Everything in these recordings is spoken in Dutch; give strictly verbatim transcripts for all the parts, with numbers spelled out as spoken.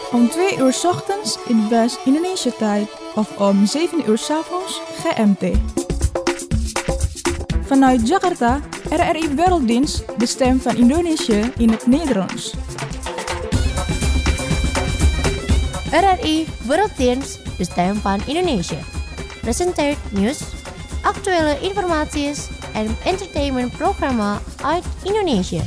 Om twee uur 's ochtends in West-Indonesië-tijd of om zeven uur 's avonds G M T. Vanuit Jakarta, R R I Werelddienst, de stem van Indonesië in het Nederlands. R R I Werelddienst, de stem van Indonesië, presenteert nieuws, actuele informaties en entertainmentprogramma uit Indonesië.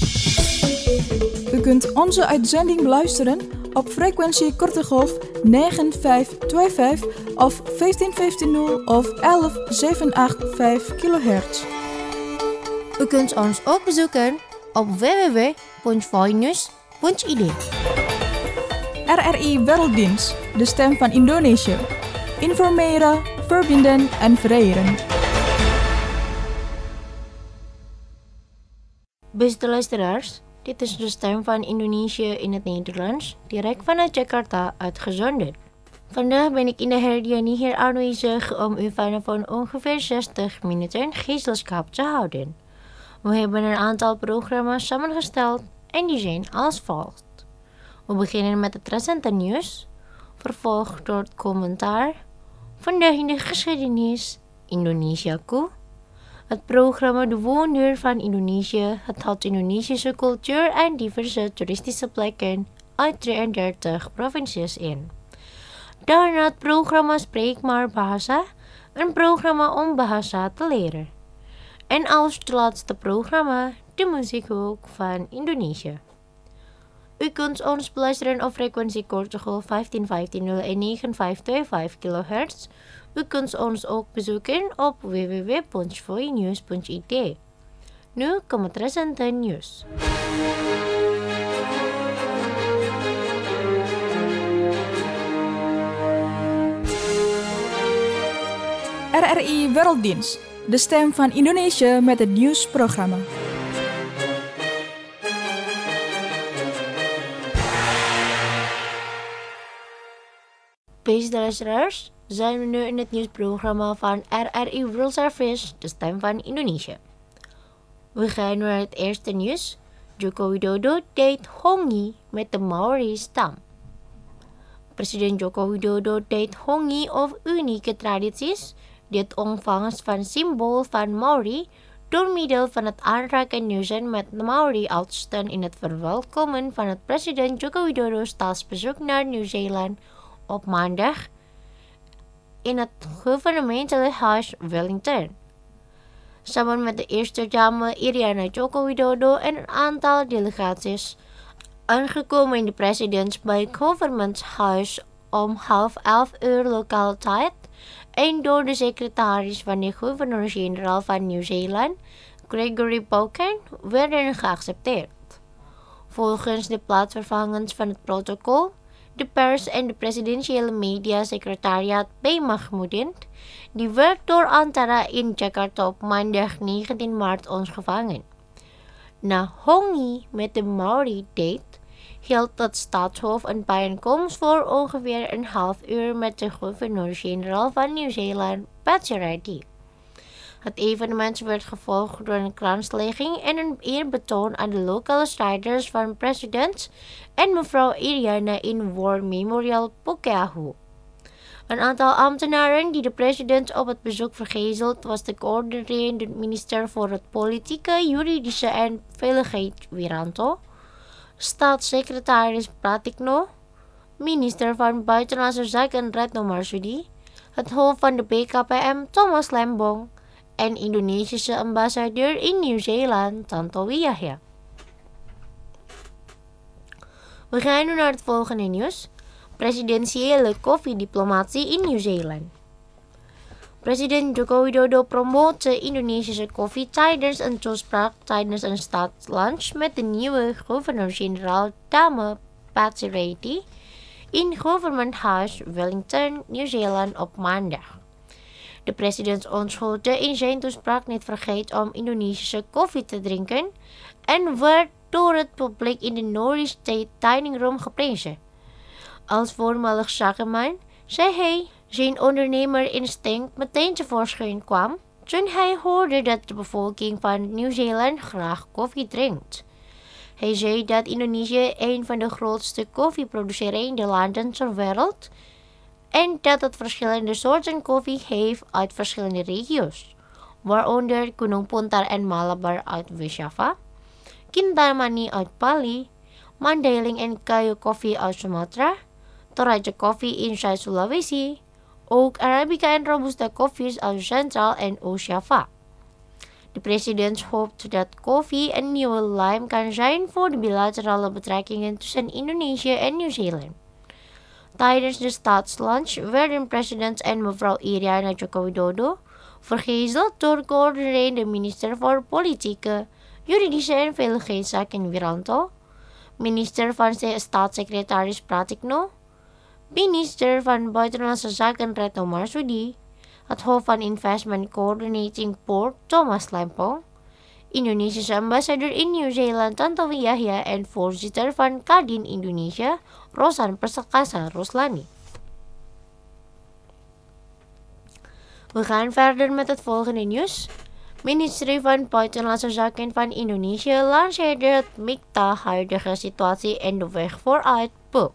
U kunt onze uitzending beluisteren op frequentie korte golf negen vijf twee vijf of vijftien vijftig of elf zevenhonderdachtenachtig kilohertz. U kunt ons ook bezoeken op w w w punt voinews punt i d. R R I Werelddienst, de stem van Indonesië. Informeren, verbinden en vereren. Beste luisteraars, dit is de stem van Indonesië in het Nederlands, direct vanuit Jakarta uitgezonden. Vandaag ben ik in de Herdiani hier aanwezig om u vanaf ongeveer zestig minuten gezelschap te houden. We hebben een aantal programma's samengesteld en die zijn als volgt. We beginnen met het recente nieuws, vervolgd door het commentaar, vandaag in de geschiedenis, Indonesiaku, het programma De Wonder van Indonesië, het houdt Indonesische cultuur en diverse toeristische plekken uit drieëndertig provincies in. Daarna het programma Spreek maar Bahasa, een programma om bahasa te leren. En als het laatste programma, de muziekhoek van Indonesië. U kunt ons beluisteren op frequentie korte golf vijftien vijftig en negen vijf twee vijf kilohertz. U kunt ons ook bezoeken op w w w punt voinews punt i d. Nu komt het recente nieuws. R R I Werelddienst, de stem van Indonesië met het nieuwsprogramma. Beste luisteraars, zijn we nu in het nieuwsprogramma van R R I World Service, de stem van Indonesië. We gaan naar het eerste nieuws. Joko Widodo date Hongi met de Maori-stam. President Joko Widodo date Hongi of unieke tradities, die het ontvangst van symbool van Maori, door middel van het aanraken nieuwsen met de Maori-oudsten in het verwelkomen van het president Joko Widodo's staatsbezoek naar Nieuw-Zeeland op maandag in het gouvernementele huis Wellington. Samen met de eerste dame Iriana Joko Widodo en een aantal delegaties aangekomen in de presidents bij het gouvernementshuis om half elf uur lokale tijd en door de secretaris van de gouverneur-generaal van Nieuw-Zeeland, Gregory Poken, werden geaccepteerd. Volgens de plaatsvervangers van het protocol, de pers en de presidentiële media-secretariaat B. Mahmoudin, die werd door Antara in Jakarta op maandag negentien maart ontvangen. Na Hongi met de Maori date hield het staatshoofd een bijeenkomst voor ongeveer een half uur met de gouverneur-generaal van Nieuw-Zeeland, Patsy Reddy. Het evenement werd gevolgd door een kranslegging en een eerbetoon aan de lokale strijders van president en mevrouw Iriana in War Memorial Pukeahu. Een aantal ambtenaren die de president op het bezoek vergezeld was de coördinerende minister voor het politieke, juridische en veiligheid Wiranto, staatssecretaris Pratikno, minister van Buitenlandse Zaken Retno Marsudi, het hoofd van de B K P M Thomas Lembong en Indonesische ambassadeur in Nieuw-Zeeland Tantowi Yahya. We gaan nu naar het volgende nieuws. Presidentiële koffiediplomatie in Nieuw-Zeeland. President Joko Widodo promoot de Indonesische koffie tijdens een toespraak tijdens een staatslunch met de nieuwe gouverneur-generaal dame Patsy Reddy in Gouvernementhuis Wellington, Nieuw-Zeeland op maandag. De president ontschoten in zijn toespraak niet vergeten om Indonesische koffie te drinken en werd door het publiek in de Norris State Dining Room geprezen. Als voormalig zakenman zei hij zijn ondernemerinstinct meteen tevoorschijn kwam toen hij hoorde dat de bevolking van Nieuw-Zeeland graag koffie drinkt. Hij zei dat Indonesië een van de grootste koffieproducerende landen ter wereld en dat het verschillende soorten koffie heeft uit verschillende regio's, waaronder Gunung Puntar en Malabar uit West Java, Kintamani uit Bali, Mandailing en kayu koffie uit Sumatra, Toraja koffie in Zuid-Sulawesi, ook Arabica en Robusta koffies uit Centraal en Oost-Java. De president hoopt dat koffie een nieuwe lijm kan zijn voor de bilaterale betrekkingen tussen Indonesië en Nieuw-Zeeland. Tijdens de staatslunch werden president en mevrouw Iriana Joko Widodo vergezeld door coördinerende minister voor Politieke, Juridische en Veiligheid Wiranto, minister van staatssecretaris Pratikno, minister van Buitenlandse Zaken Retno Marsudi, het hoofd van Investment Coordinating Board Thomas Lempong, Indonesische ambassadeur in Nieuw-Zeeland Tantowi Yahya en voorzitter van Kadin Indonesia Rosan Persekasa Roslani. We gaan verder met het volgende nieuws. Ministerie van Buitenlandse Zaken van Indonesië lanceerde het MIKTA huidige situatie en de weg vooruit boek.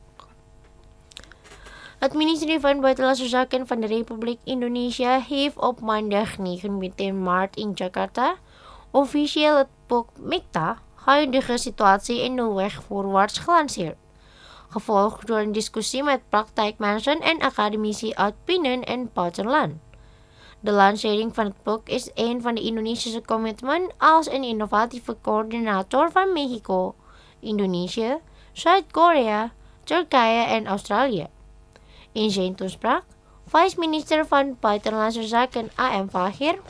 Het ministerie van Buitenlandse Zaken van de Republiek Indonesia heeft op maandag negentien maart in Jakarta officieel het boek MIKTA, huidige situatie en de weg voorwaarts gelanceerd, gevolgd door een discussie met praktijkmensen en academici uit binnen- en buitenland. De lancering van het boek is een van de Indonesische commitment als een innovatieve coördinator van Mexico, Indonesië, Zuid-Korea, Turkije en Australië. In zijn toespraak, vice-minister van Buitenlandse Zaken A M Fahir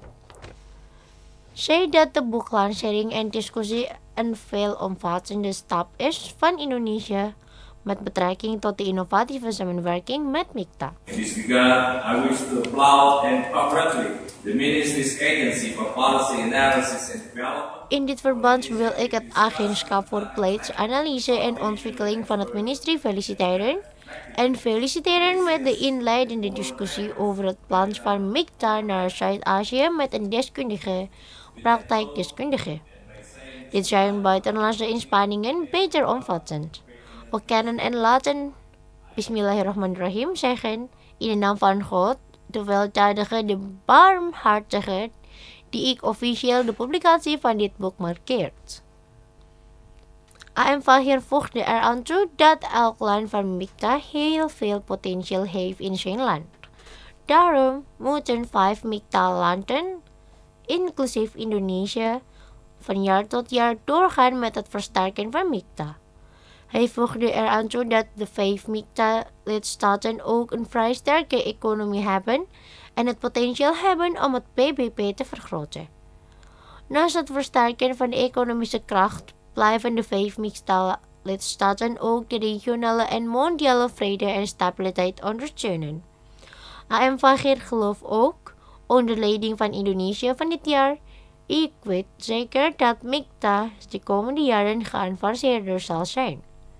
zei dat de boeklancering en discussie een veelomvattende stap is van Indonesië met betrekking tot de innovatieve samenwerking met MIKTA. In this regard, I wish to applaud and congratulate the Ministry's Agency for Policy Analysis and Development. In dit verband wil ik het agentschap voor beleidsanalyse en ontwikkeling van het ministerie feliciteren en feliciteren met de inleidende discussie over het plan van MIKTA naar Zuid-Azië met een deskundige, praktijkdeskundige. Dit zijn buitenlandse inspanningen beter omvattend. We kennen en laten Bismillahirrahmanirrahim zeggen in de naam van God, de weldadige, de barmhartige, die ik officieel de publicatie van dit boek markeert. A M Fahir voegde eraan toe dat elk land van MIKTA heel veel potentieel heeft in zijn land. Daarom moeten vijf MIKTA-landen, inclusief Indonesië, van jaar tot jaar doorgaan met het versterken van MIKTA. Hij voegde eraan toe dat de vijf MIKTA-lidstaten ook een vrij sterke economie hebben en het potentieel hebben om het B B P te vergroten. Naast het versterken van de economische kracht blijven de vijf MIKTA-lidstaten ook de regionale en mondiale vrede en stabiliteit ondersteunen. A M Fahir gelooft ook, onder leiding van Indonesië van dit jaar, ik weet zeker dat MIKTA de komende jaren geavanceerder zal zijn.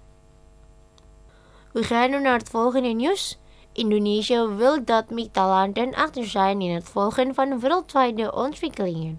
We gaan nu naar het volgende nieuws. Indonesië wil dat MIKTA-landen achter zijn in het volgen van wereldwijde ontwikkelingen.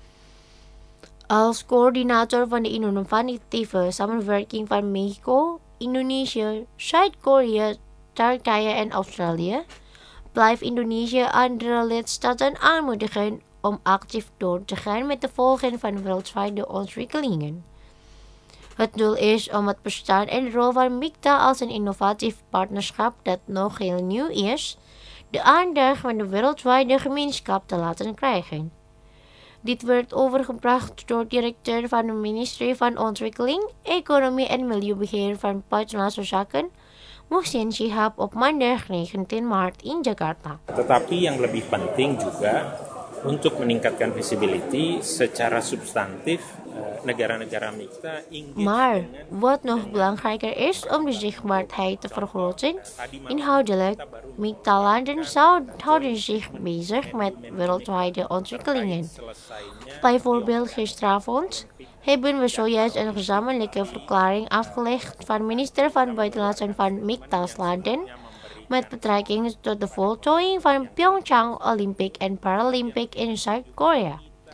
Als coördinator van de innovatieve samenwerking van Mexico, Indonesië, Zuid-Korea, Turkije en Australië, blijft Indonesië andere lidstaten aanmoedigen om actief door te gaan met de volgen van wereldwijde ontwikkelingen. Het doel is om het bestaan en rol van MIKTA als een innovatief partnerschap dat nog heel nieuw is, de aandacht van de wereldwijde gemeenschap te laten krijgen. Dit werd overgebracht door directeur van het ministerie van Ontwikkeling, Economie en Milieubeheer van Buitenlandse Zaken, Muhsin Shihab op maandag negentien maart in Jakarta. Tetapi yang lebih penting juga untuk meningkatkan visibility secara substantif negara-negara MIKTA ingin. Maar wat nog belangrijker is om de zichtbaarheid te vergroten, inhoudelijk, MIKTA-landen houden zich bezig met wereldwijde ontwikkelingen. Bijvoorbeeld gisteravond hebben we zojuist een gezamenlijke verklaring afgelegd van minister van Buitenlandse van MIKTA-landen met betrekking tot de voltooiing van Pyeongchang Olympic en Paralympic in Zuid-Korea.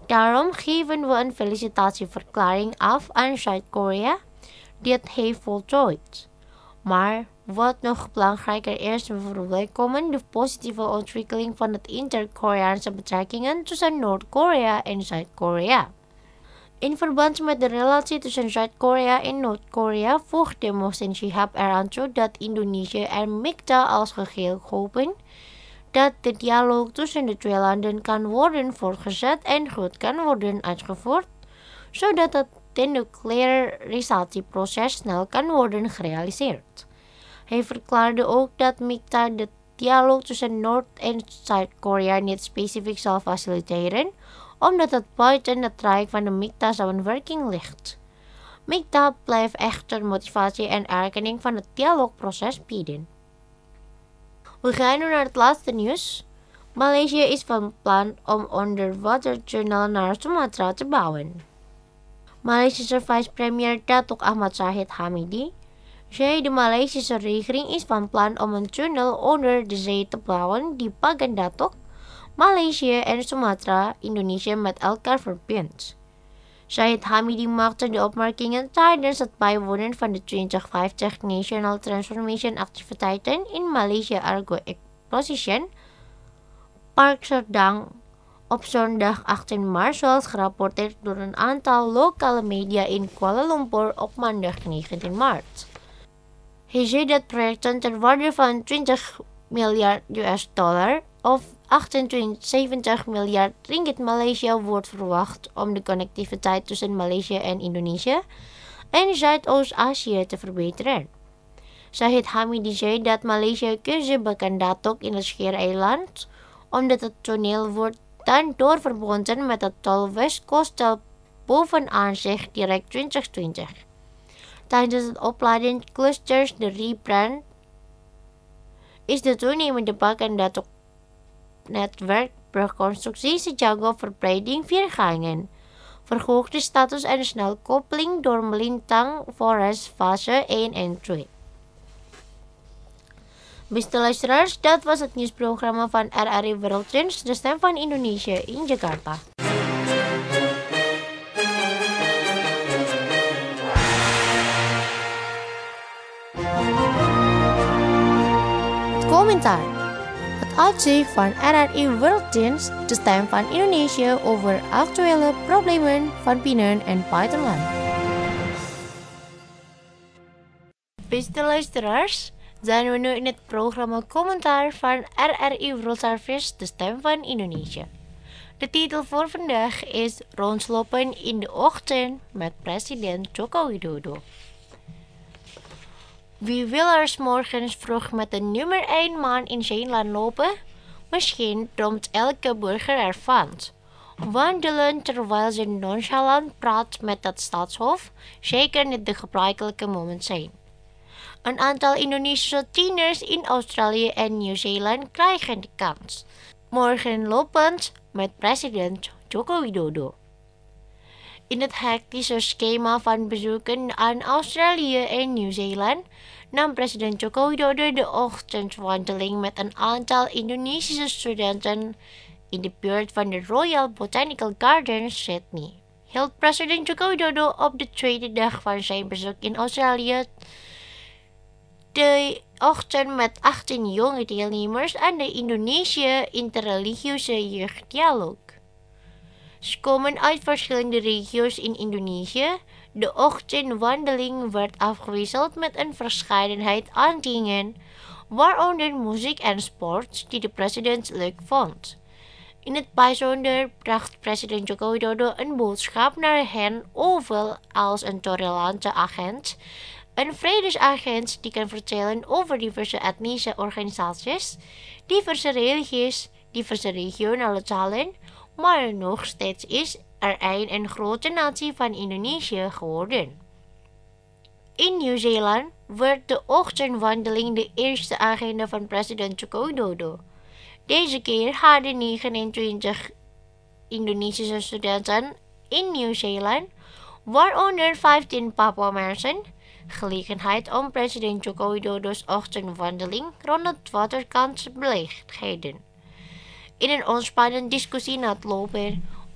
Daarom geven we een felicitatieverklaring af aan Zuid-Korea, die het heeft voltooid. Maar wat nog belangrijker is, we verwelkomen de positieve ontwikkeling van het inter-Koreaanse betrekkingen tussen Noord-Korea en Zuid-Korea. In verband met de relatie tussen Zuid-Korea en Noord-Korea voegde Mohsin Shihab eraan toe dat Indonesië en MIKTA als geheel hopen dat de dialoog tussen de twee landen kan worden voortgezet en goed kan worden uitgevoerd, zodat het denuclearisatieproces snel kan worden gerealiseerd. Hij verklaarde ook dat MIKTA de dialoog tussen Noord- en Zuid-Korea niet specifiek zal faciliteren, omdat het buiten het traject van de MIKTA-samenwerking ligt. MIKTA blijft echter motivatie en erkenning van het dialoogproces bieden. We gaan nu naar het laatste nieuws. Maleisië is van plan om onderwatertunnel naar Sumatra te bouwen. Maleisische vice-premier Datuk Ahmad Zahid Hamidi zei de Maleisische regering is van plan om een tunnel onder de zee te bouwen die Pagan Datuk, Maleisië en Sumatra, Indonesië met elkaar verbindt. Zahid Hamidi maakte de opmerkingen tijdens het bijwonen van de twintig vijftig National Transformation activiteiten in Malaysia Argo Exposition Park Serdang op zondag achttien maart, zoals gerapporteerd door een aantal lokale media in Kuala Lumpur op maandag negentien maart. Hij zei dat projecten ter waarde van twintig miljard U S dollar of achtenzeventig miljard ringgit Malaysia wordt verwacht om de connectiviteit tussen Malaysia en Indonesië en Zuidoost-Azië te verbeteren. Zahid Hamidi zei dat Malaysia keuze Pagan Datuk in het Schiereiland, omdat het toneel wordt dan doorverbonden met het tol Westkostel bovenaan zich direct twintig twintig. Tijdens het opleiden clusters de rebrand is de toenemende Pagan Datuk netwerk brugconstructie Jago verbreiding viergangen, verhoogde status en snelkoppeling door Melintang Forest fase één en twee. Beste luisteraars, dat was het nieuwsprogramma van R R I Wereldnieuws, de stem van Indonesië in Jakarta. Het commentaar. Het uitzicht van R R I Werelddienst, de stem van Indonesië over actuele problemen van binnen- en buitenland. Beste luisteraars, zijn we nu in het programma commentaar van R R I World Service, de stem van Indonesië. De titel voor vandaag is Rondlopen in de ochtend met president Joko Widodo. Wie wil er 's morgens vroeg met de nummer één man in zijn land lopen? Misschien droomt elke burger ervan. Wandelen terwijl ze nonchalant praat met het staatshoofd, zeker niet de gebruikelijke moment zijn. Een aantal Indonesische tieners in Australië en Nieuw-Zeeland krijgen de kans. Morgen lopend met president Joko Widodo. In het hectische schema van bezoeken aan Australië en Nieuw-Zeeland nam president Joko Widodo de ochtendwandeling met een aantal Indonesische studenten in de buurt van de Royal Botanical Gardens, Sydney. Hield president Joko Widodo op de tweede dag van zijn bezoek in Australië de ochtend met achttien jonge deelnemers aan de Indonesië interreligieuze jeugddialoog. Ze komen uit verschillende regio's in Indonesië. De ochtendwandeling werd afgewisseld met een verscheidenheid aan dingen, waaronder muziek en sport, die de president leuk vond. In het bijzonder bracht president Joko Widodo een boodschap naar hen over als een tolerante agent, een vredesagent die kan vertellen over diverse etnische organisaties, diverse religies, diverse regionale talen, maar nog steeds is er een, een grote natie van Indonesië geworden. In Nieuw-Zeeland werd de ochtendwandeling de eerste agenda van president Joko Widodo. Deze keer hadden negenentwintig Indonesische studenten in Nieuw-Zeeland, waaronder vijftien Papua-mensen, gelegenheid om president Joko Widodo's ochtendwandeling rond het waterkant te belichten. In een ontspannende discussie na het lopen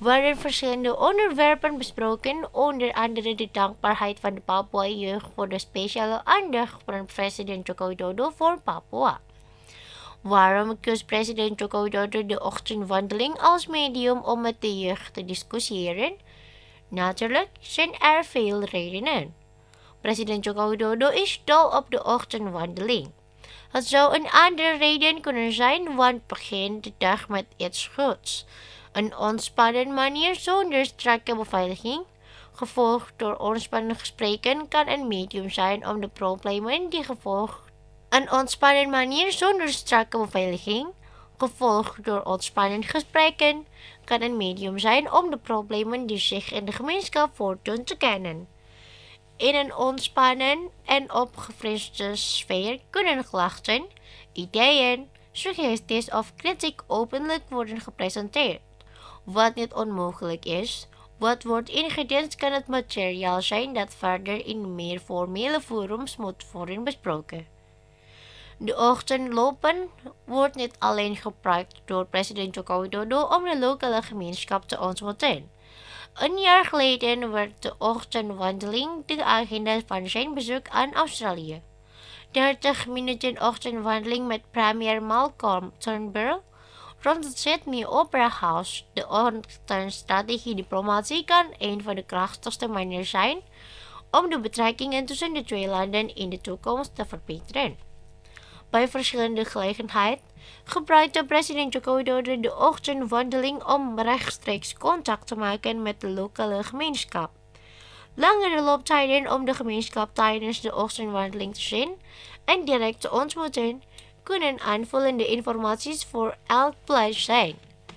werden verschillende onderwerpen besproken, onder andere de dankbaarheid van de Papua-jeugd voor de speciale aandacht van president Joko Widodo voor Papua. Waarom koos president Joko Widodo de ochtendwandeling als medium om met de jeugd te discussiëren? Natuurlijk zijn er veel redenen. President Joko Widodo is dol op de ochtendwandeling. Het zou een andere reden kunnen zijn, want begin de dag met iets goeds. Een ontspannen manier zonder strakke beveiliging, gevolgd door ontspannen gesprekken, kan een medium zijn om de problemen die gevolgd. Een ontspannen manier zonder strakke beveiliging, gevolgd door ontspannen gesprekken, kan een medium zijn om de problemen die zich in de gemeenschap voordoen te kennen. In een ontspannen en opgefriste sfeer kunnen klachten, ideeën, suggesties of kritiek openlijk worden gepresenteerd. Wat niet onmogelijk is, wat wordt ingediend kan het materiaal zijn dat verder in meer formele forums moet worden besproken. De ochtendlopen wordt niet alleen gebruikt door president Joko Widodo om de lokale gemeenschap te ontmoeten. Een jaar geleden werd de ochtendwandeling de agenda van zijn bezoek aan Australië. dertig minuten ochtendwandeling met premier Malcolm Turnbull rond het Sydney Opera House. De ochtendstrategie diplomatie kan een van de krachtigste manieren zijn om de betrekkingen tussen de twee landen in de toekomst te verbeteren. Bij verschillende gelegenheden gebruikte president Joko Widodo de ochtendwandeling om rechtstreeks contact te maken met de lokale gemeenschap. Langere looptijden om de gemeenschap tijdens de ochtendwandeling te zien en direct te ontmoeten, kunnen aanvullende informaties voor elk plaats zijn.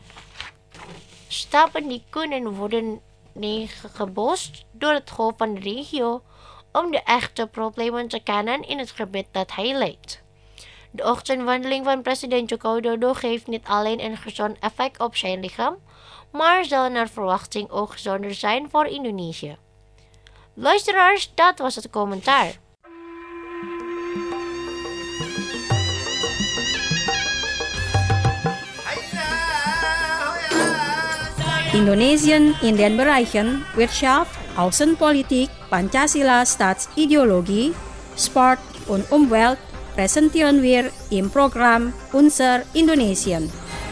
Stappen die kunnen worden neergebost door het hoofd van de regio om de echte problemen te kennen in het gebied dat hij leidt. De ochtendwandeling van president Joko Widodo geeft niet alleen een gezond effect op zijn lichaam, maar zal naar verwachting ook gezonder zijn voor Indonesië. Luisteraars, dat was het commentaar. Indonesian Indian bereichen Wirtschaft, Außenpolitik, Pancasila Staatsideologie, Sport und Umwelt presentieren wir im Programm Unser Indonesian.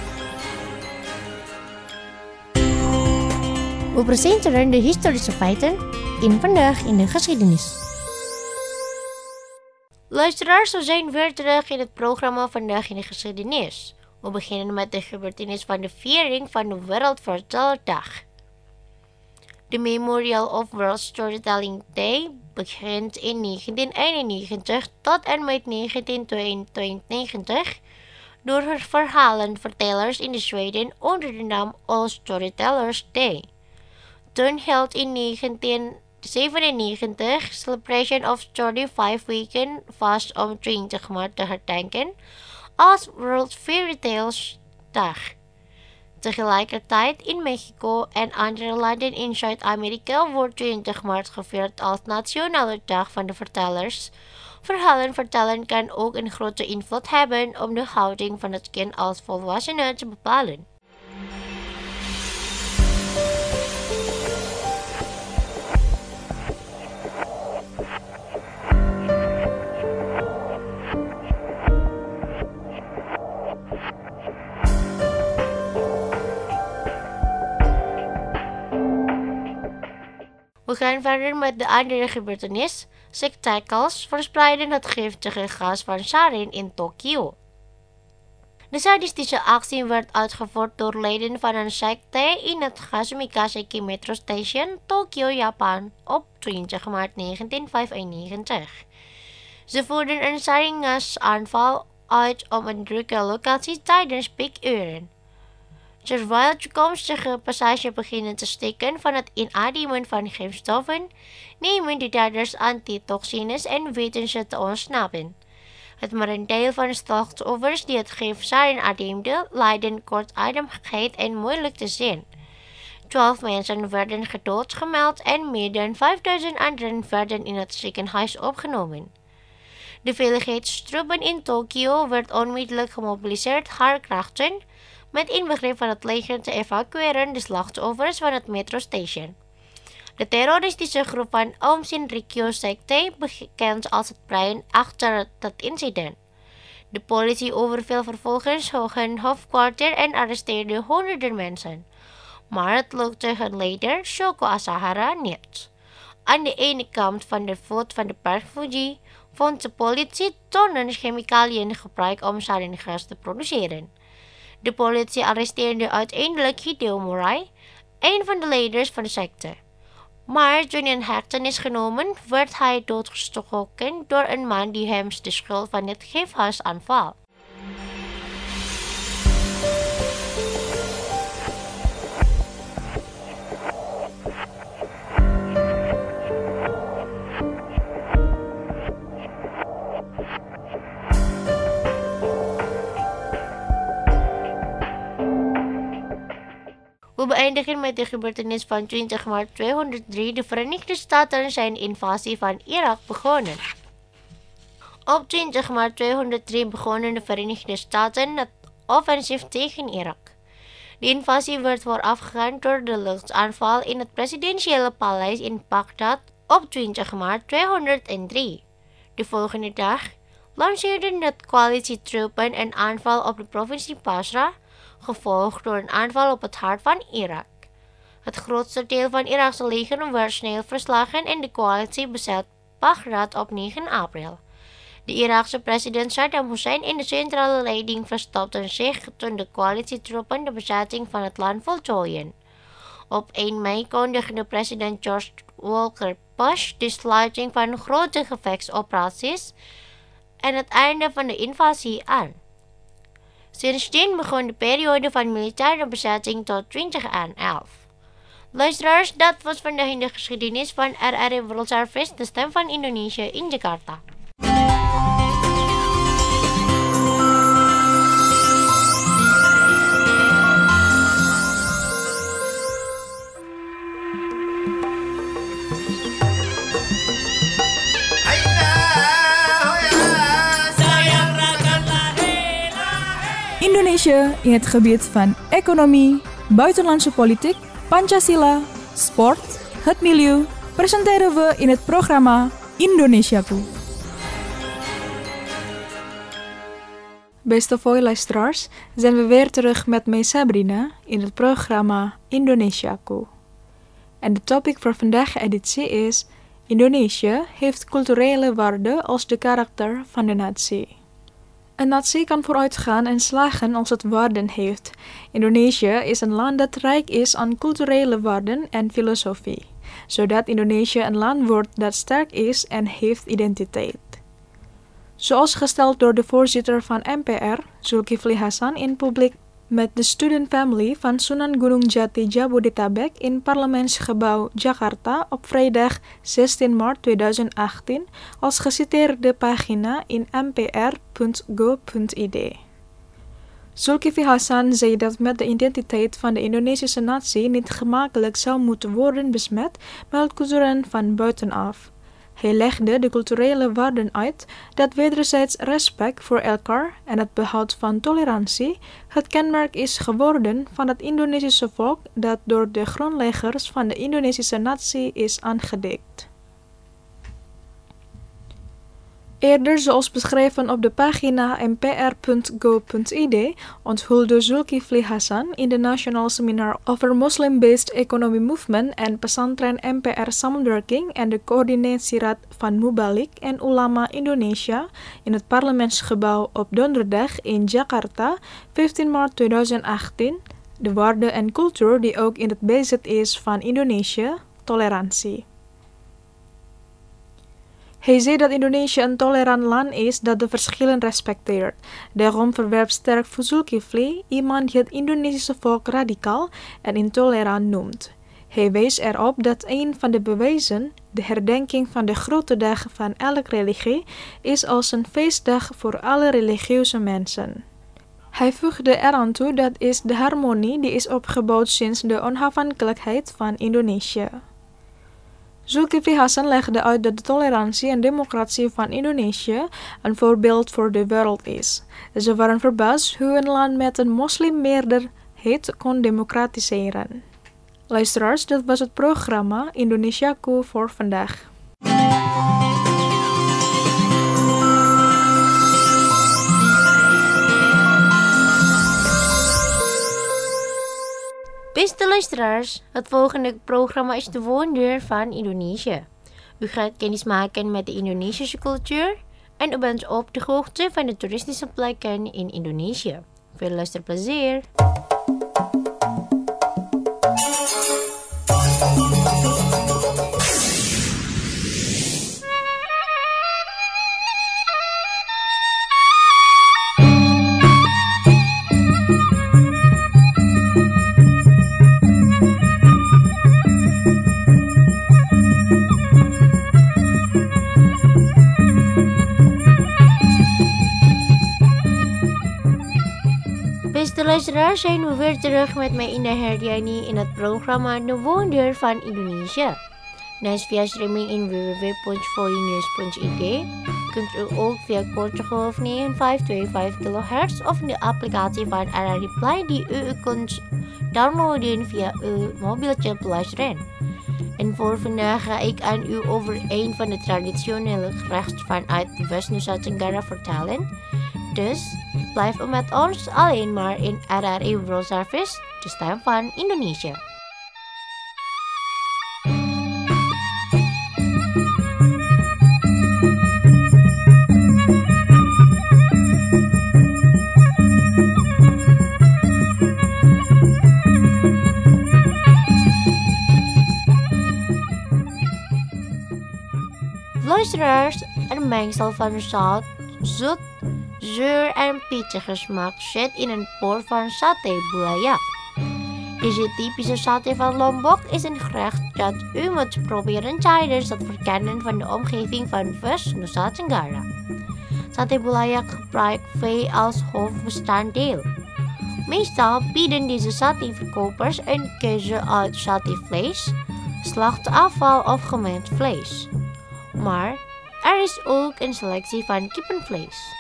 We presenteren de historische feiten in Vandaag in de Geschiedenis. Luisteraars, we zijn weer terug in het programma Vandaag in de Geschiedenis. We beginnen met de gebeurtenis van de viering van de Wereldverteldag. De Memorial of World Storytelling Day begint in negentien eenennegentig tot en met negentien tweeënnegentig door verhalenvertellers in Zweden onder de naam All Storytellers Day. Toen hield in negentien zevenennegentig Celebration of Story vijf weken vast om twintig maart te herdenken als World Fairy Tales Dag. Tegelijkertijd in Mexico en andere landen in Zuid-Amerika wordt twintig maart gevierd als Nationale Dag van de Vertellers. Verhalen vertellen kan ook een grote invloed hebben om de houding van het kind als volwassene te bepalen. We gaan verder met de andere gebeurtenis. Sectekels verspreiden het giftige gas van sarin in Tokio. De sadistische actie werd uitgevoerd door leden van een secte in het Kazumikaseki Metro Station, Tokio, Japan, op twintig maart negentien vijfennegentig. Ze voerden een saringasaanval uit op een drukke locatie tijdens piekuren. Terwijl toekomstige passagiers beginnen te stikken van het inademen van gifstoffen, nemen de daders antitoxines en weten ze te ontsnappen. Het merendeel van de slachtoffers die het gif sarin ademden, lijden kortademigheid en moeilijk te zien. Twaalf mensen werden gedood gemeld en meer dan vijfduizend anderen werden in het ziekenhuis opgenomen. De veiligheidstroepen in Tokio werd onmiddellijk gemobiliseerd haar krachten, met inbegrip van het leger te evacueren de slachtoffers van het metrostation. De terroristische groep van Aum Shinrikyo Sekte, bekend als het brein achter dat incident. De politie overviel vervolgens hun hoofdkwartier en arresteerde honderden mensen. Maar het lukte hun leider Shoko Asahara niet. Aan de ene kant van de voet van de berg Fuji vond de politie tonnen chemicaliën gebruikt om saringas te produceren. De politie arresteerde uiteindelijk Hideo Murai, een van de leiders van de secte. Maar toen in hechtenis genomen, werd hij doodgestoken door een man die hem de schuld van het gifgasaanval. We beëindigen met de gebeurtenis van twintig maart tweehonderddrie. De Verenigde Staten zijn invasie van Irak begonnen. Op twintig maart tweehonderddrie begonnen de Verenigde Staten het offensief tegen Irak. De invasie werd voorafgegaan door de luchtaanval in het presidentiële paleis in Bagdad op twintig maart tweehonderddrie. De volgende dag lanceerden de coalitietroepen een aanval op de provincie Basra, gevolgd door een aanval op het hart van Irak. Het grootste deel van Irakse leger werd snel verslagen en de coalitie bezet Bagdad op negen april. De Iraakse president Saddam Hussein en de centrale leiding verstopten zich toen de coalitietroepen de bezetting van het land voltooien. Op één mei kondigde president George Walker Bush de sluiting van grote gevechtsoperaties en het einde van de invasie aan. Sindsdien begon de periode van militaire bezetting tot twintig elf. Luisteraars, dat was vandaag in de geschiedenis van R R I World Service, de stem van Indonesië in Jakarta. Indonesië in het gebied van economie, buitenlandse politiek, Pancasila, sport, het milieu, presenteren we in het programma Indonesiaku. Beste luisteraars, zijn we weer terug met mij Sabrina in het programma Indonesiaku. En de topic voor vandaag editie is: Indonesië heeft culturele waarden als de karakter van de natie. Een natie kan vooruitgaan en slagen als het waarden heeft. Indonesië is een land dat rijk is aan culturele waarden en filosofie, zodat Indonesië een land wordt dat sterk is en heeft identiteit. Zoals gesteld door de voorzitter van M P R, Zulkifli Hasan, in publiek met de student family van Sunan Gunung Jati Jabodetabek in Parlementsgebouw Jakarta op vrijdag zestien maart tweeduizend achttien als geciteerde pagina in m p r punt go punt i d. Zulkifli Hasan zei dat met de identiteit van de Indonesische natie niet gemakkelijk zou moeten worden besmet met culturen van buitenaf. Hij legde de culturele waarden uit dat wederzijds respect voor elkaar en het behoud van tolerantie het kenmerk is geworden van het Indonesische volk dat door de grondleggers van de Indonesische natie is aangedikt. Eerder, zoals beschreven op de pagina m p r punt go punt i d, onthulde Zulkifli Hasan in de National Seminar over Muslim-Based Economy Movement en Pesantren M P R Samenwerking en de Coördinatieraad van Mubalik en Ulama Indonesia in het Parlementsgebouw op donderdag in Jakarta, vijftien maart tweeduizend achttien, de waarde en cultuur die ook in het bezit is van Indonesië, tolerantie. Hij zei dat Indonesië een tolerant land is dat de verschillen respecteert. Daarom verwerpt sterk Zulkifli iemand die het Indonesische volk radicaal en intolerant noemt. Hij wees erop dat een van de bewijzen, de herdenking van de grote dag van elke religie, is als een feestdag voor alle religieuze mensen. Hij voegde eraan toe dat is de harmonie die is opgebouwd sinds de onafhankelijkheid van Indonesië. Zulkifli Hasan legde uit dat de tolerantie en democratie van Indonesië een voorbeeld voor de wereld is. Ze waren verbaasd hoe een land met een moslimmeerderheid kon democratiseren. Luisteraars, dat was het programma Indonesiaku voor vandaag. Beste luisteraars, het volgende programma is de Wonder van Indonesië. U gaat kennis maken met de Indonesische cultuur en u bent op de hoogte van de toeristische plekken in Indonesië. Veel luisterplezier! Beste luisteraars, zijn we weer terug met mij Indah Herdiani in het programma De Wonder van Indonesië. Naast via streaming in w w w punt voinews punt i d kunt u ook via korte golf negen vijf twee vijf kilohertz of in de applicatie van R R Reply die u kunt downloaden via uw mobieltje beluisteren. En voor vandaag ga ik aan u over een van de traditionele gerechten vanuit West-Nusa Tenggara vertellen. Dus blijf u met ons alleen maar in R R I World Service, de stem van Indonesië. Luisteraars, een mengsel van zout, zoet, zuur en pittige smaak zit in een pot van sate bulaya. Deze typische sate van Lombok is een gerecht dat u moet proberen tijdens het verkennen van de omgeving van West-Nusa Tenggara. Sate bulaya gebruikt vee als hoofdbestanddeel. Meestal bieden deze satéverkopers een keuze uit satévlees, slachtafval of gemengd vlees. Maar er is ook een selectie van kippenvlees.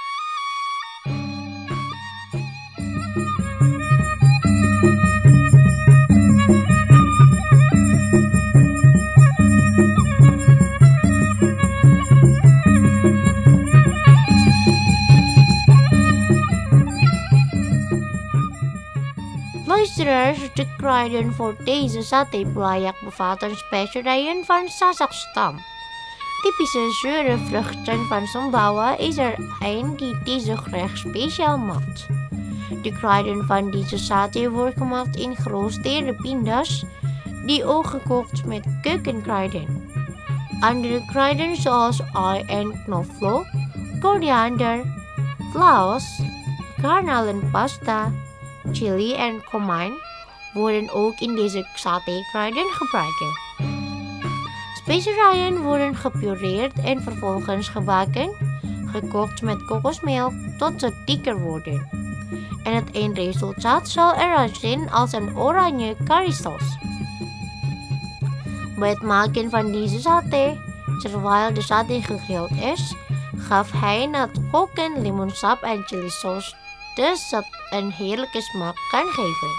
Luisteraars, de kruiden voor deze sate bulayak bevatten specerijen van Sasak-stam. Typische zure vruchten van Sumbawa is er een die deze gerecht speciaal maakt. De kruiden van deze sate worden gemaakt in geroosterde pinda's, die ook gekookt met keukenkruiden. Andere kruiden zoals ui en knoflook, koriander, laos, garnalenpasta, chili en komijn worden ook in deze saté-kruiden gebruikt. Specerijen worden gepureerd en vervolgens gebakken, gekookt met kokosmelk tot ze dikker worden. En het eindresultaat zal eruit zien als een oranje currysaus. Bij het maken van deze saté, terwijl de saté gegrild is, gaf hij na het koken limonsap en chilisaus, dus dat een heerlijke smaak kan geven.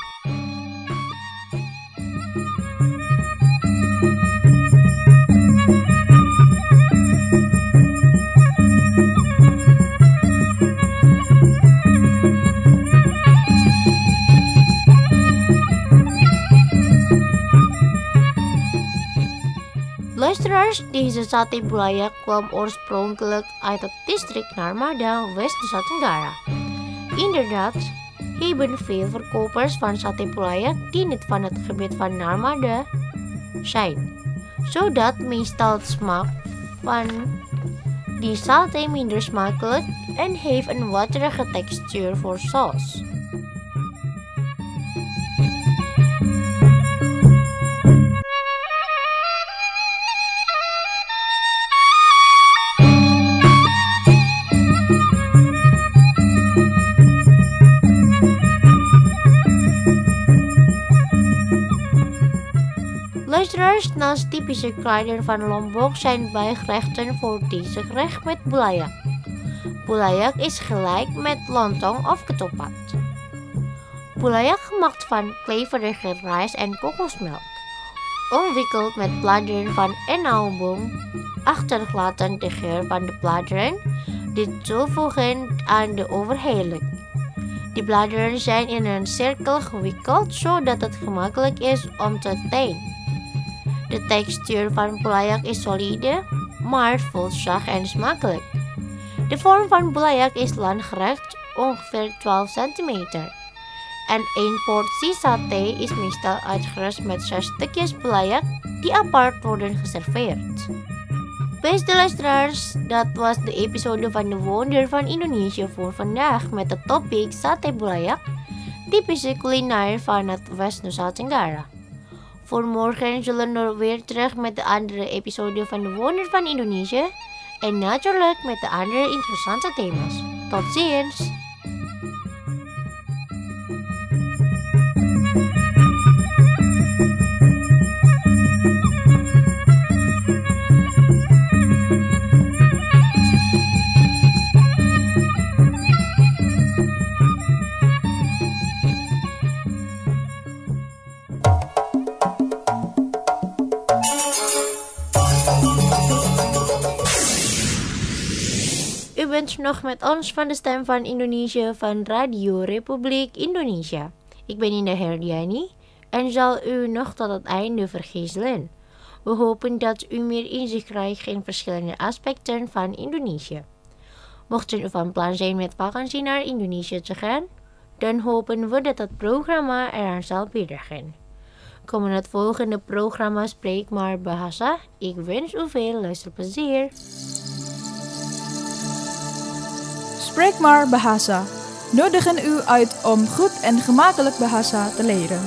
Luisteraars, deze sate bulayak kwam oorspronkelijk uit het district Narmada, West-Nusa Tenggara. Inderdaad, hebben veel verkopers van sate bulayak die niet van het gebied van Narmada zijn, zodat meestal het smaak van die sate minder smakelijk en heeft een waterige textuur voor saus. luisteraars, naast typische kruiden van Lombok zijn wij gerechten voor deze gerecht met bulayak. Bulayak is gelijk met lontong of ketupat. Bulayak gemaakt van kleverige rijst en kokosmelk. Omwikkeld met bladeren van enauwboom, achtergelaten de geur van de bladeren, dit toevoegen aan de overhelling. De bladeren zijn in een cirkel gewikkeld zodat het gemakkelijk is om te teen. De textuur van bulayak is solide, maar vol zacht en smakelijk. De vorm van bulayak is landgerecht, ongeveer twaalf centimeter. En één portie saté is meestal uitgerust met zes stukjes bulayak die apart worden geserveerd. Beste luisteraars, dat was de episode van de Wonder van Indonesië voor vandaag met het topik sate bulayak, typische culinair van het West-Nusa Tenggara. Voor morgen zullen we weer terug met de andere episode van de Wonder van Indonesië en natuurlijk met de andere interessante thema's. Tot ziens! U bent nog met ons van de Stem van Indonesië van Radio Republiek Indonesia. Ik ben Indah Herdiani en zal u nog tot het einde vergezelen. We hopen dat u meer inzicht krijgt in verschillende aspecten van Indonesië. Mochten u van plan zijn met vakantie naar Indonesië te gaan, dan hopen we dat het programma eraan zal bijdragen. Komen het volgende programma Spreek maar Bahasa. Ik wens u veel luisterplezier. Spreek maar Bahasa. Nodigen u uit om goed en gemakkelijk Bahasa te leren.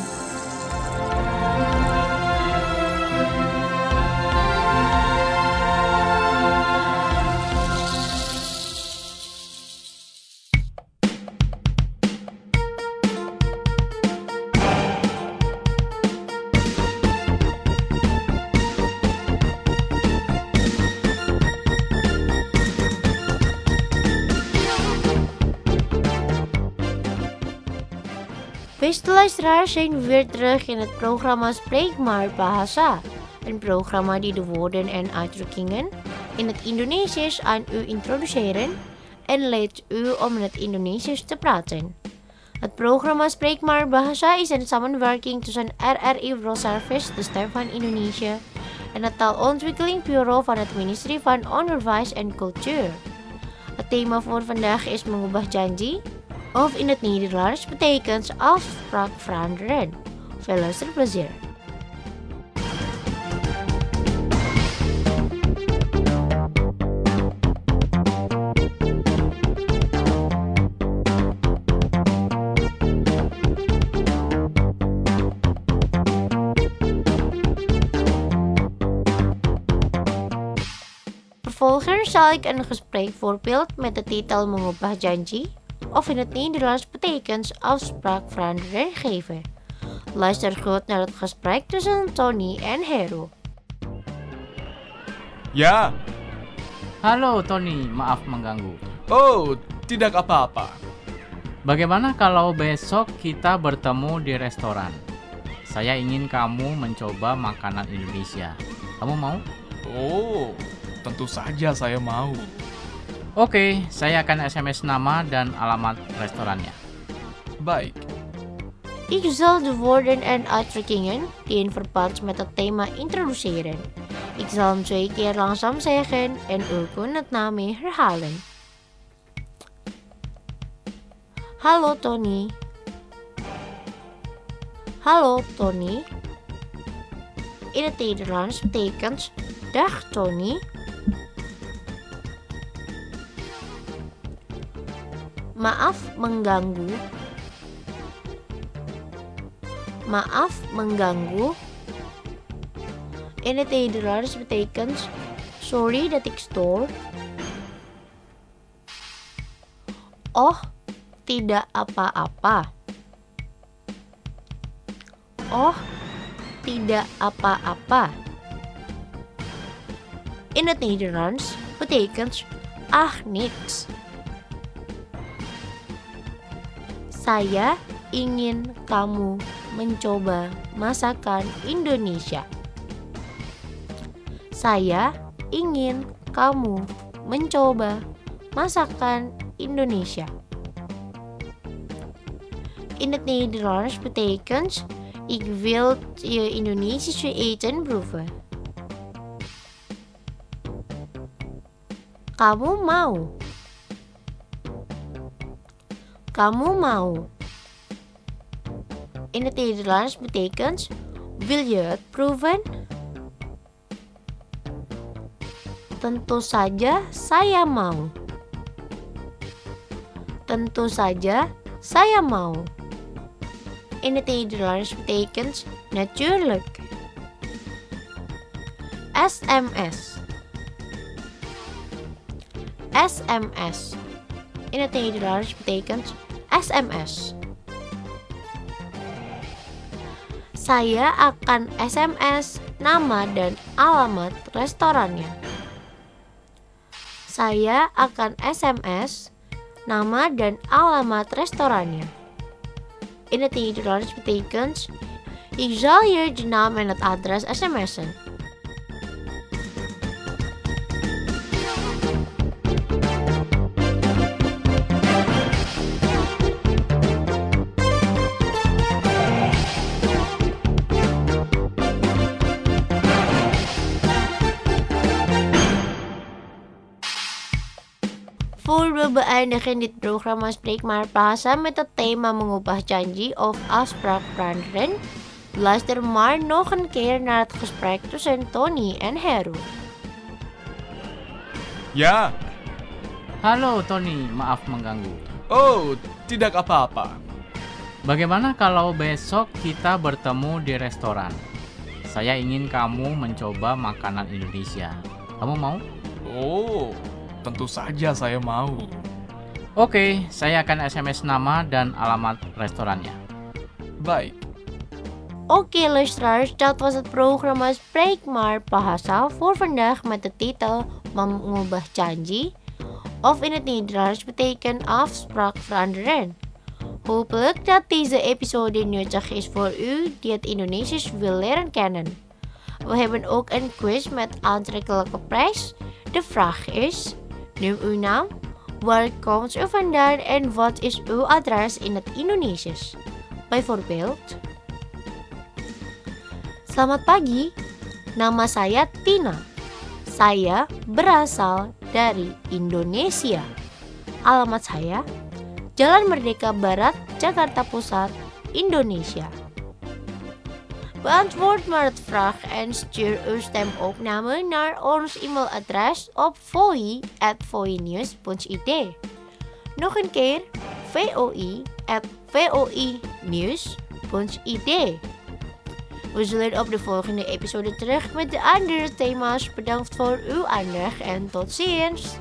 Beste luisteraars, zijn we weer terug in het programma Spreek maar Bahasa. Een programma die de woorden en uitdrukkingen in het Indonesisch aan u introduceren en leidt u om in het Indonesisch te praten. Het programma Spreek maar Bahasa is een samenwerking tussen R R I World Service, de Stem van Indonesië, en het Taalontwikkeling Bureau van het Ministerie van Onderwijs en Cultuur. Het thema voor vandaag is mengubah janji, of in het Nederlands betekent afspraak veranderen. Veel luisterplezier. Vervolgens zal ik een gespreekvoorbeeld met de titel mengubah janji, of in het Nederlands betekent afspraak veranderen geven. Luister goed naar het gesprek tussen Tony en Heru. Ya. Halo Tony, maaf mengganggu. Oh, tidak apa-apa. Bagaimana kalau besok kita bertemu di restoran? Saya ingin kamu mencoba makanan Indonesia. Kamu mau? Oh, tentu saja saya mau. Oke, saya akan S M S nama dan alamat restorannya. Baik. Ik zal de woorden en uitdrukkingen die in verband met het thema introduceren. Ik zal hem twee keer langzaam zeggen en u kunt het na mij herhalen. Hallo Tony. Hallo Tony. In het Nederlands betekent dag Tony. Maaf mengganggu. Maaf mengganggu. In het Nederlands betekent sorry dat ik stoor. Oh, tidak apa-apa. Oh, tidak apa-apa. In het Nederlands betekent ach niks. Saya ingin kamu mencoba masakan Indonesia. Saya ingin kamu mencoba masakan Indonesia. In het Nederlands betekent ik wil je Indonesische eten proeven. Kamu mau. Kamu mau. In het Nederlands betekent wil je het proeven? Tentu saja saya mau. Tentu saja saya mau. In het Nederlands betekent natuurlijk. S M S. S M S. In het Nederlands betekent S M S. Saya akan S M S nama dan alamat restorannya. Saya akan S M S nama dan alamat restorannya. In het Nederlands betekent ik zal je de naam en het adres sms'en. Voor we beëindigen dit programma Spreek maar Bahasa met het thema mengubah janji of afspraak veranderen, luister maar nog een keer naar het gesprek tussen Tony en Heru. Ya. Halo Tony, maaf mengganggu. Oh, tidak apa-apa. Bagaimana kalau besok kita bertemu di restoran? Saya ingin kamu mencoba makanan Indonesia. Kamu mau? Oh, tentu saja saya mau. Oke, saya akan S M S nama dan alamat restorannya. Baik. Oké luisteraars, dat was het programma Spreek maar Bahasa voor vandaag met de titel Mengubah Janji, of in het Nederlands betekent afspraak veranderen. Hopelijk dat deze episode nuttig is voor u die het Indonesisch wil leren kennen. We hebben ook een quiz met aantrekkelijke prijs. De vraag is: noem uw naam, waar komt u vandaan en wat is uw adres in het Indonesisch? Bijvoorbeeld, selamat pagi, nama saya Tina. Saya berasal dari Indonesia. Alamat saya, Jalan Merdeka Barat, Jakarta Pusat, Indonesia. Beantwoord maar het vraag en stuur uw stemopname naar ons e-mailadres op voi at voinews punt i d. Nog een keer, voi at voinews punt i d. We zullen op de volgende episode terug met de andere thema's. Bedankt voor uw aandacht en tot ziens!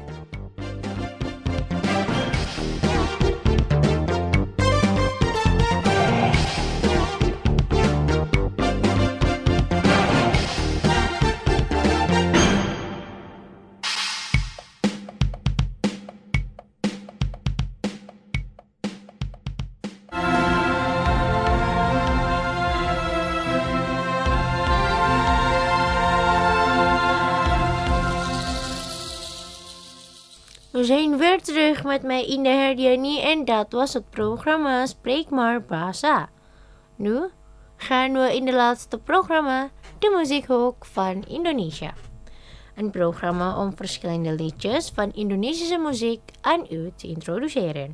We zijn weer terug met mij Indah Herdiani en dat was het programma Spreek maar Bahasa. Nu gaan we in de laatste programma de muziekhoek van Indonesia. Een programma om verschillende liedjes van Indonesische muziek aan u te introduceren.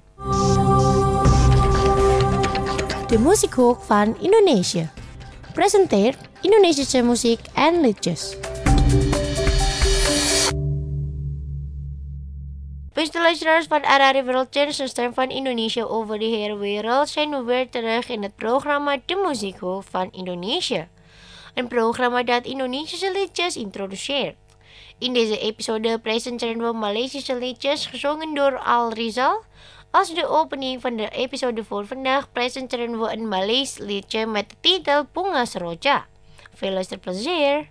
De muziekhoek van Indonesië presenteert Indonesische muziek en liedjes. Beste luisteraars van R R I World Channel, een stem van Indonesië over de hele wereld, zijn we weer terug in het programma De Muziekhoek van Indonesië. Een programma dat Indonesische liedjes introduceert. In deze episode presenteren we Maleisische liedjes gezongen door Al Rizal. Als de opening van de episode voor vandaag presenteren we een Maleis liedje met de titel Bunga Seroja Veel luisterplezier!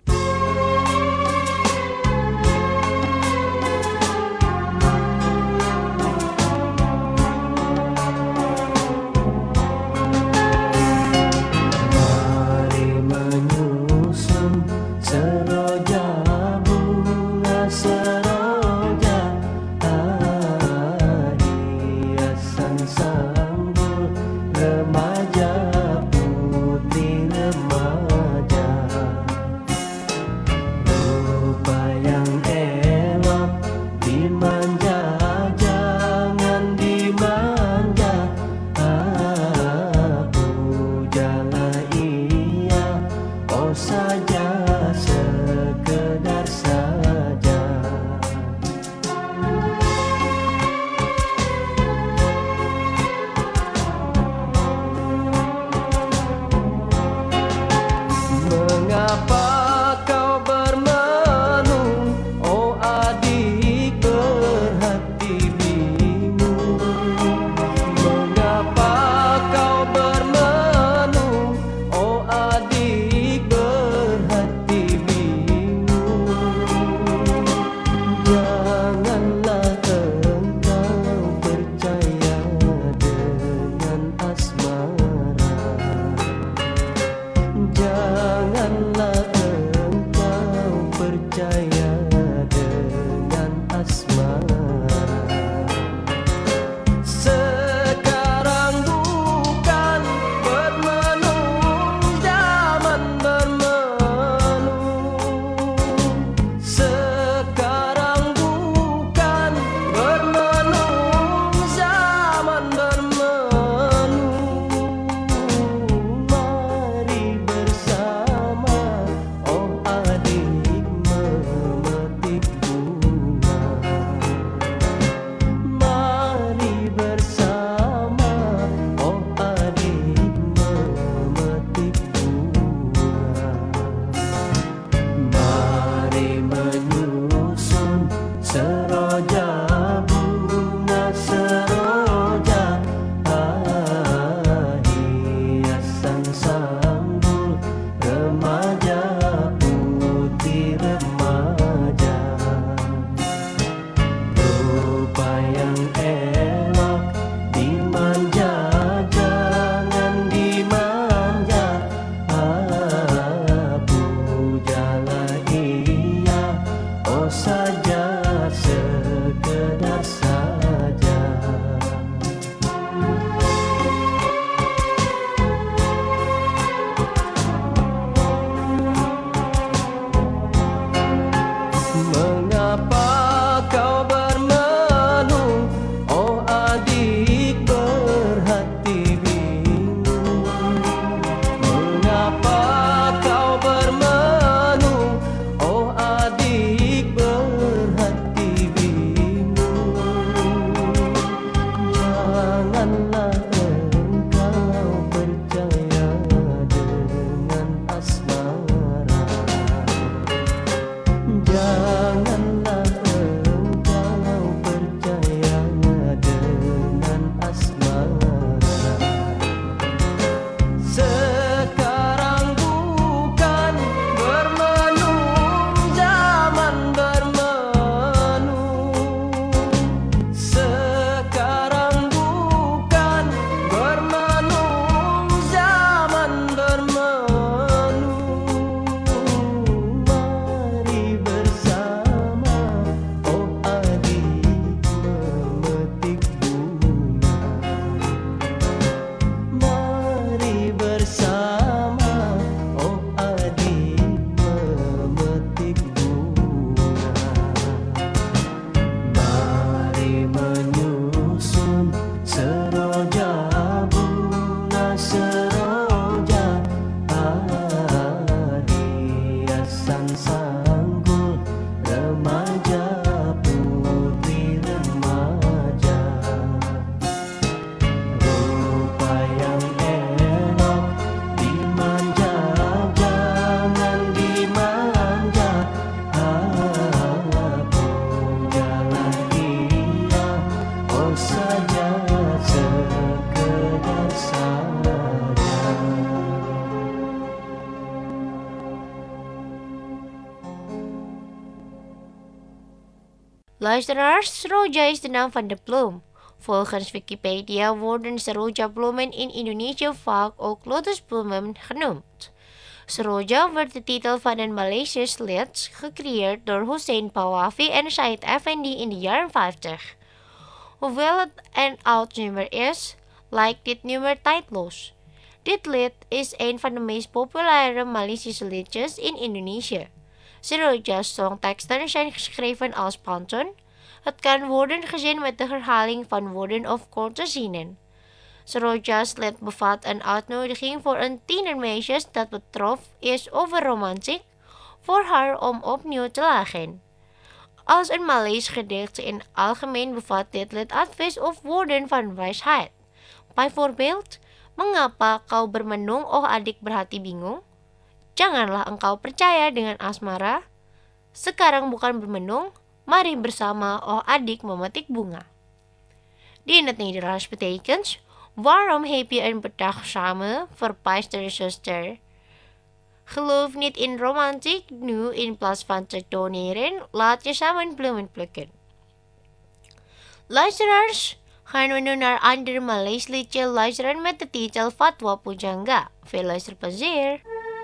Luisteraars, Seroja is de naam van de bloem. Volgens Wikipedia worden Seroja-bloemen in Indonesië vaak ook lotusbloemen genoemd. Seroja werd de titel van een Maleisisch lied gecreëerd door Hussein Pahlavi en Said Effendi in de jaren vijftig. Hoewel het een oud nummer is, lijkt dit nummer tijdloos. Dit lied is een van de meest populaire Maleisische liedjes in Indonesië. Seroja's songteksten zijn geschreven als pantun. Het kan worden gezien met de herhaling van woorden of korte zinnen. Seroja's lied bevat een uitnodiging voor een tienermeisje dat betroffen is over romantiek, voor haar om opnieuw te lachen. Als een Maleis gedicht in het algemeen bevat dit lied advies of woorden van wijsheid. Bijvoorbeeld, mengapa kau bermenung oh adik berhati bingung? Janganlah engkau percaya dengan asmara. Sekarang bukan bermenung, mari bersama oh adik memetik bunga. Die in het Nederlands betekent: waarom heb je een bedag samen, verpijstere zuster? Geloof niet in romantiek, nu in plaats van te toneren, laat je samen bloemen plukken. Luisteraars, gaan we nu naar een ander Maleis liedje luisteren met de titel Fatwa Pujangga. Veel luisterplezier!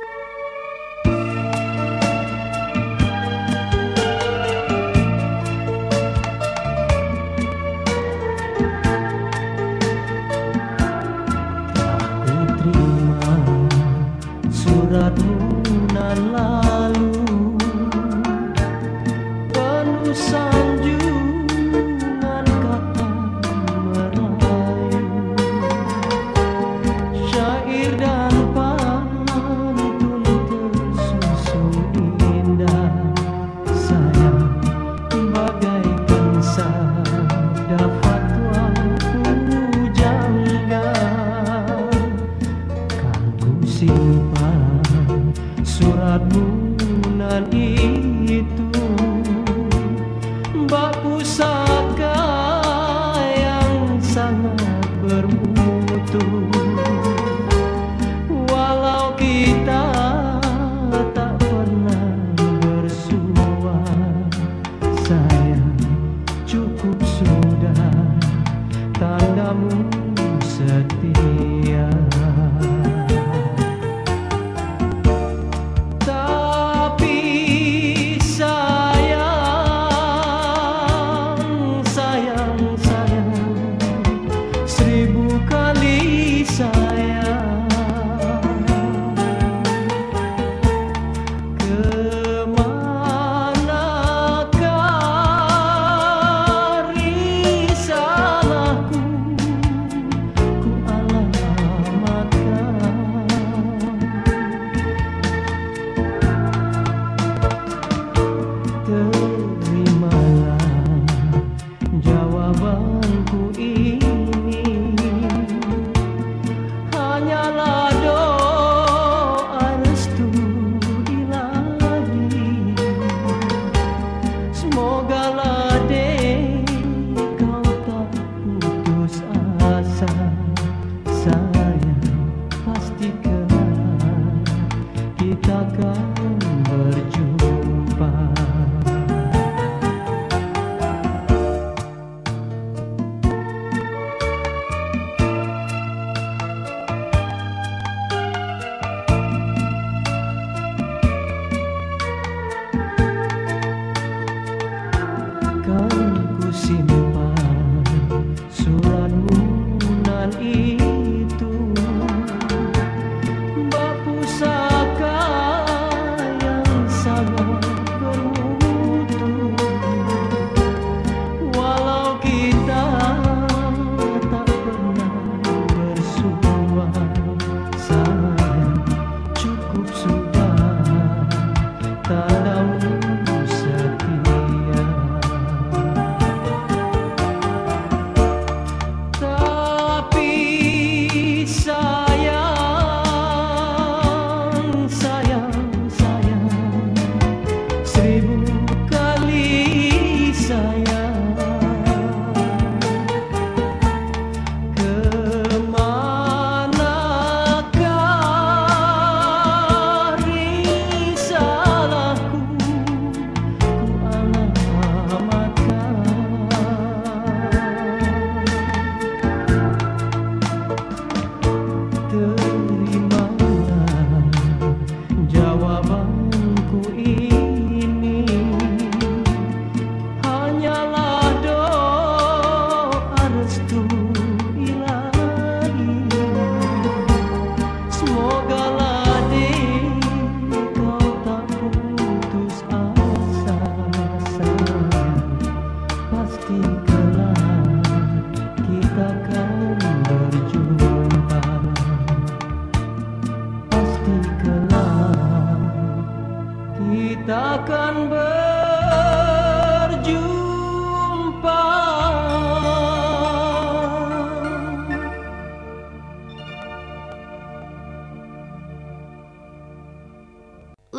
Suratmu nan lalu penuh sanjungan kata merayu, syair dan pantun tersusun indah. Sayang bagaikan sabda fatwa pujangga, kan ku simpan suratmu nan itu, bak pusaka yang sangat bermutu. Walau kita tak pernah bersua, sayang cukup sudah tandamu setia. Kemanakah risalahku, ku alam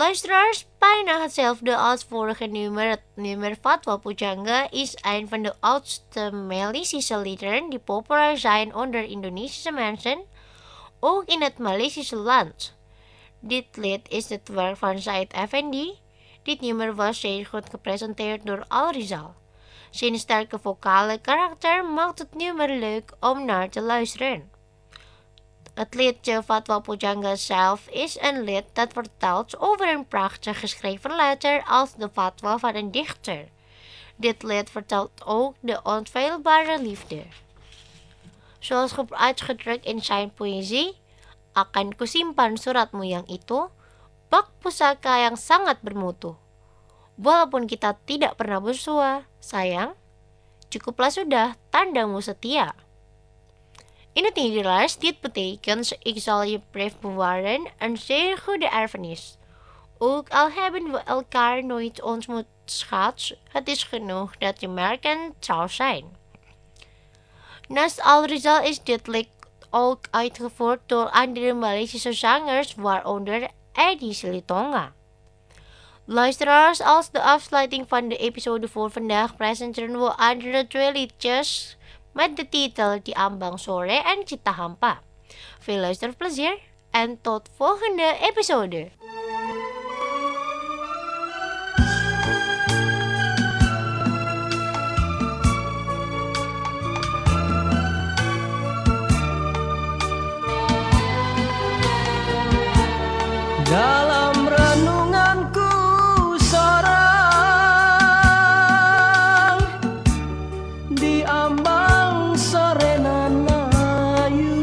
Luisteraars, bijna hetzelfde als vorige nummer. Het nummer Fatwa Pujangga is een van de oudste Maleisische liederen die populair zijn onder Indonesische mensen, ook in het Maleisische land. Dit lied is het werk van Said Effendi. Dit nummer was zeer goed gepresenteerd door Al Rizal. Zijn sterke vocale karakter maakt het nummer leuk om naar te luisteren. Het liedje Fatwa Pujangga zelf is een lied dat vertelt over een prachtig geschreven letter als de fatwa van een dichter. Dit lied vertelt ook de onfeilbare liefde. Zoals uitgedrukt in zijn poëzie, akan kusimpan suratmu yang itu, bak pusaka yang sangat bermutu. Walaupun kita tidak pernah bersua, sayang, cukuplah sudah tandamu setia. In het Nederlands, dit betekent ik zal je brief bewaren, een zeer goede erfenis. Ook al hebben we elkaar nooit ontmoet, schat, het is genoeg dat je merken trouw zijn. Naast Al Rizal is dit lied ook uitgevoerd door andere Maleisische zangers, waaronder Edi Silitonga. Luisteraars, als de afsluiting van de episode voor vandaag presenteren we andere twee liedjes met de titel Di Ambang Sore en Cita Hampa. Veel luisterplezier en tot volgende episode. Dalam renunganku sorang di ambang sore nan layu,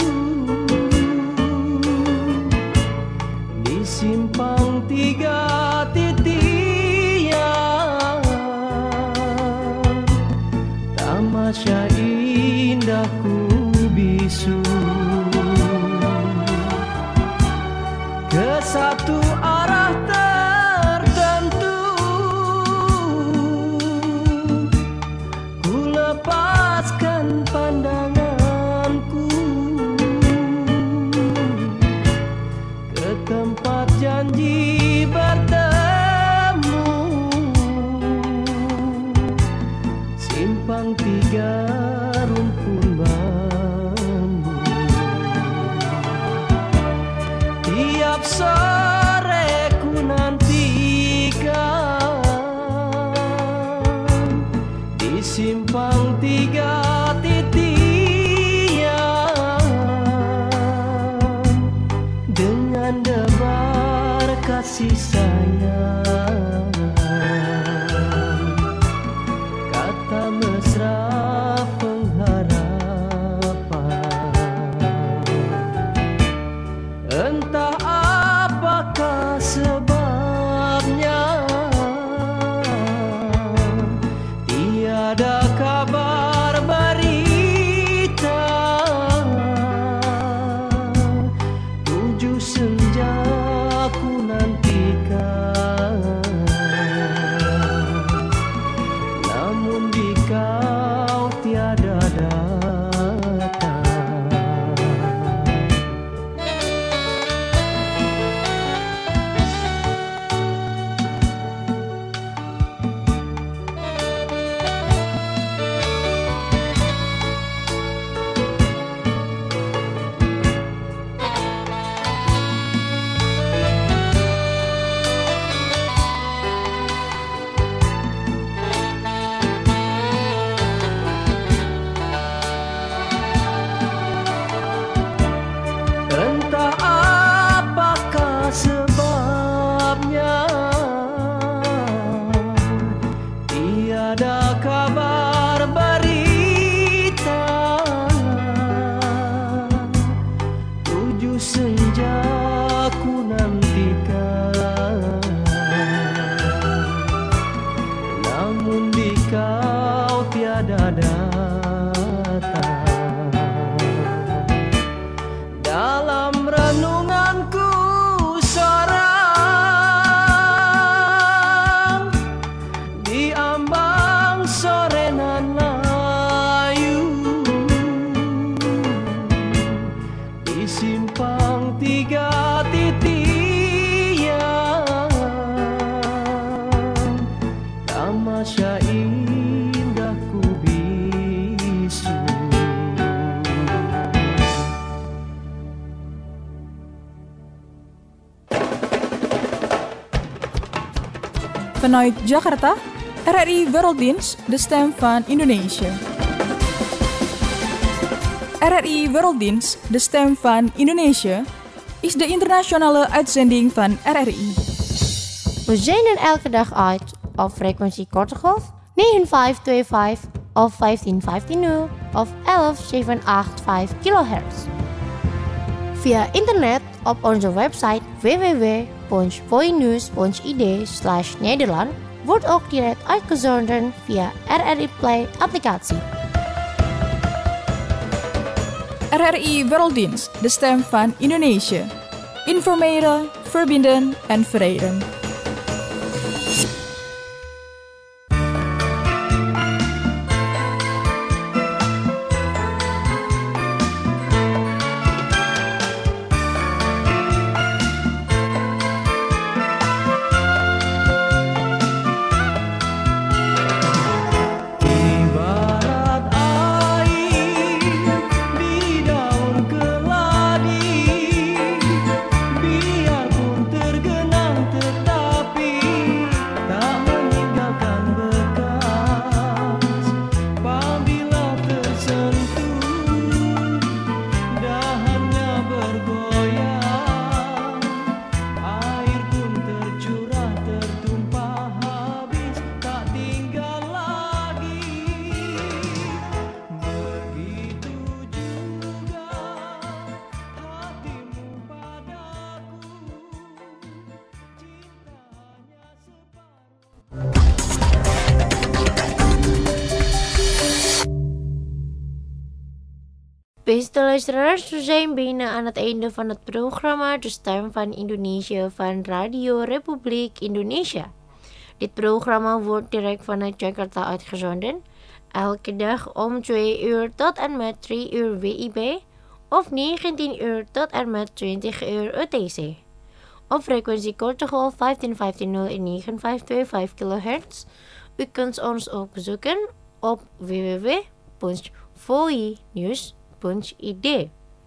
di simpang tiga titian, tamasya indahku bisu. Ke satu arah tertentu ku lepaskan pandanganku ke tempat janji bertemu, simpang tiga rumpun bambu. Tiap sore ku nantikan di simpang tiga titian dengan debar kasih sayang, kata mesra pengharapan. Entah apakah sebabnya, tiada kabar berita. Tujuh senja ku nantikan Vanuit Jakarta, R R I Werelddienst, de stem van Indonesië. R R I Werelddienst, de stem van Indonesië, is de internationale uitzending van R R I. We zenden elke dag uit op frequentie korte golf negen vijf twee vijf of vijftien vijftien nul of elf zeven acht vijf kilohertz. Via internet op onze website w w w punt voinews punt i d slash Nederland wordt ook direct uitgezonden via R R I Play applicatie. R R I Werelddienst, de stem van Indonesië. Informeren, verbinden en verenigden. Beste luisteraars, we zijn bijna aan het einde van het programma De Stem van Indonesië van Radio Republiek Indonesia. Dit programma wordt direct vanuit Jakarta uitgezonden, elke dag om twee uur tot en met drie uur W I B of negentien uur tot en met twintig uur U T C. Op frequentie korte golf vijftien vijftien nul en negen vijf twee vijf kilohertz. U kunt ons ook bezoeken op w w w punt voinews punt i d.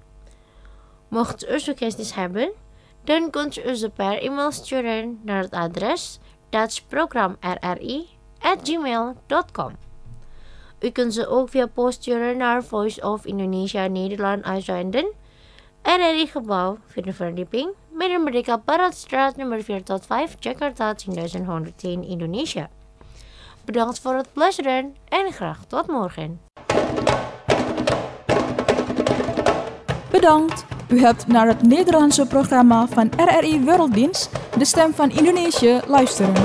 Mocht u suggesties hebben, dan kunt u ze per e-mail sturen naar het adres dutchprogramrri at gmail dot com. U kunt ze ook via post sturen naar Voice of Indonesia Nederland uitzenden, R R I Gebouw, vierde verdieping, Medan Merdeka Baratstraat nummer vier tot vijf, Jakarta tien honderdtien, Indonesia. Bedankt voor het luisteren en graag tot morgen. Bedankt. U hebt naar het Nederlandse programma van R R I Werelddienst, de stem van Indonesië, luisteren.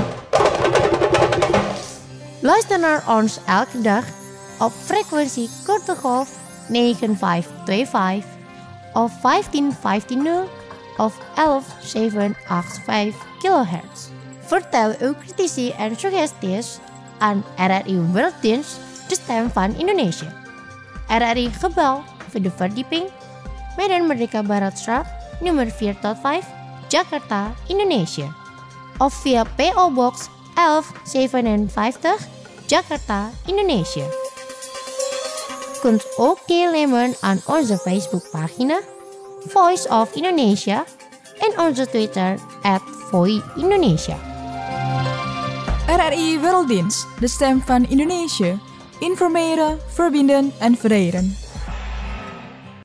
Luister naar ons elke dag op frequentie korte golf negen vijf twee vijf of vijftien vijftien nul of elf zeven acht vijf kilohertz. Vertel uw critici en suggesties aan R R I Werelddienst, de stem van Indonesië. R R I Gebouw, vierde verdieping, Medan Merdeka Baratstraat, nummer vier tot vijf, Jakarta, Indonesia. Of via P O Box elf zevenenvijftig, Jakarta, Indonesia. Kunt ook deelnemen aan onze Facebookpagina Voice of Indonesia en onze Twitter at Voi Indonesia. R R I Werelddienst, de stem van Indonesië. Informeren, verbinden en verenigden.